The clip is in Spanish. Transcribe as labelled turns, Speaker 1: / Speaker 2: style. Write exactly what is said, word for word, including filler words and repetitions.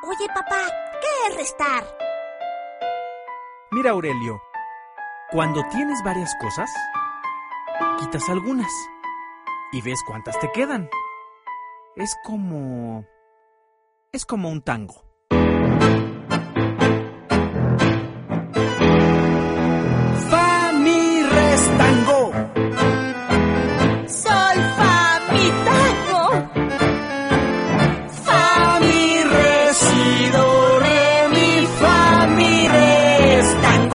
Speaker 1: Oye, papá, ¿qué es restar?
Speaker 2: Mira, Aurelio, cuando tienes varias cosas, quitas algunas y ves cuántas te quedan. Es como... es como un tango.